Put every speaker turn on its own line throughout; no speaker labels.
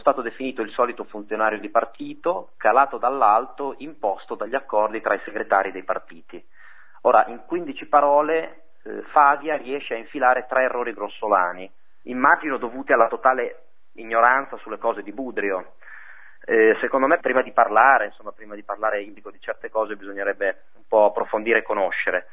stato definito il solito funzionario di partito, calato dall'alto, imposto dagli accordi tra i segretari dei partiti. Ora, in 15 parole, Favia riesce a infilare 3 errori grossolani, immagino dovuti alla totale ignoranza sulle cose di Budrio. Secondo me prima di parlare indico di certe cose bisognerebbe un po' approfondire e conoscere.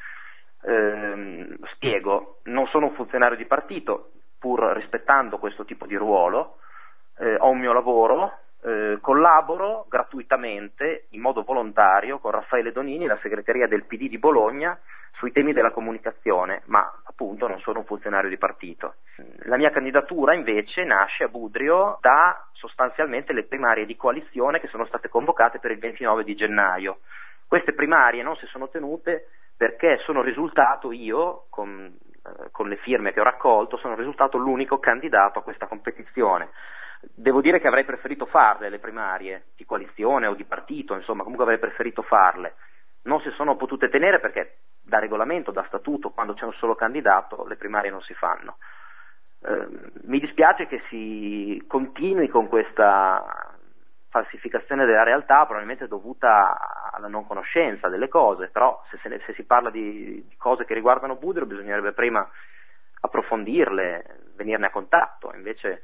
Spiego, non sono un funzionario di partito, pur rispettando questo tipo di ruolo, ho un mio lavoro, collaboro gratuitamente, in modo volontario, con Raffaele Donini, la segreteria del PD di Bologna, sui temi della comunicazione, ma appunto non sono un funzionario di partito. La mia candidatura invece nasce a Budrio da sostanzialmente le primarie di coalizione che sono state convocate per il 29 di gennaio. Queste primarie non si sono tenute perché sono risultato io, con le firme che ho raccolto, sono risultato l'unico candidato a questa competizione. Devo dire che avrei preferito farle le primarie di coalizione o di partito, insomma, comunque avrei preferito farle. Non si sono potute tenere perché da regolamento, da statuto, quando c'è un solo candidato, le primarie non si fanno. Mi dispiace che si continui con questa falsificazione della realtà, probabilmente dovuta alla non conoscenza delle cose, però se si parla di cose che riguardano Budrio bisognerebbe prima approfondirle, venirne a contatto, invece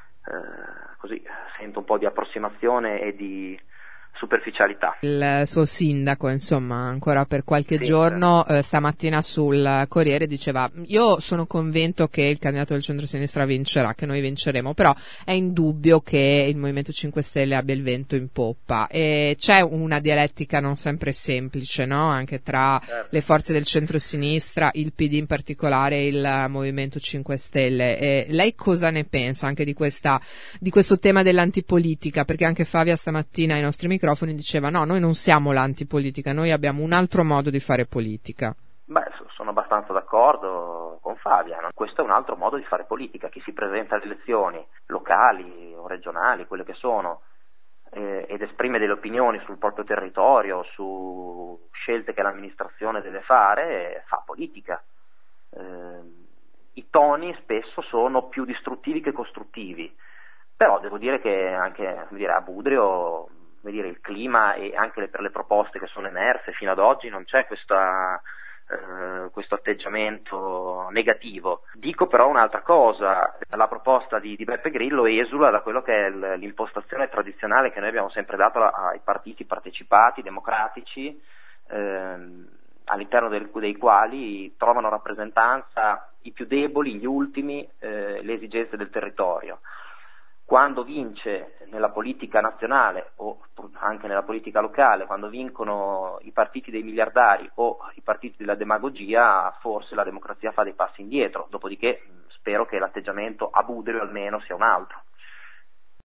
così sento un po' di approssimazione e di superficialità.
Il suo sindaco, insomma, ancora per qualche
Sì,
giorno, stamattina sul Corriere diceva: io sono convinto che il candidato del centro-sinistra vincerà, che noi vinceremo, però è indubbio che il Movimento 5 Stelle abbia il vento in poppa, e c'è una dialettica non sempre semplice, no? Anche tra le forze del centro-sinistra, il PD in particolare e il Movimento 5 Stelle. E lei cosa ne pensa anche di questo tema dell'antipolitica? Perché anche Favia stamattina ai nostri microfoni diceva: no, noi non siamo l'antipolitica, noi abbiamo un altro modo di fare politica.
Beh, sono abbastanza d'accordo con Favia, no? Questo è un altro modo di fare politica. Chi si presenta alle elezioni locali o regionali, quelle che sono, ed esprime delle opinioni sul proprio territorio, su scelte che l'amministrazione deve fare, fa politica. I toni spesso sono più distruttivi che costruttivi, però devo dire che anche a Budrio il clima e anche per le proposte che sono emerse fino ad oggi non c'è questo atteggiamento negativo. Dico però un'altra cosa: la proposta di Beppe Grillo esula da quello che è l'impostazione tradizionale che noi abbiamo sempre dato ai partiti partecipati, democratici, all'interno dei quali trovano rappresentanza i più deboli, gli ultimi, le esigenze del territorio. Quando vince nella politica nazionale o anche nella politica locale, quando vincono i partiti dei miliardari o i partiti della demagogia, forse la democrazia fa dei passi indietro, dopodiché spero che l'atteggiamento a Budrio almeno sia un altro.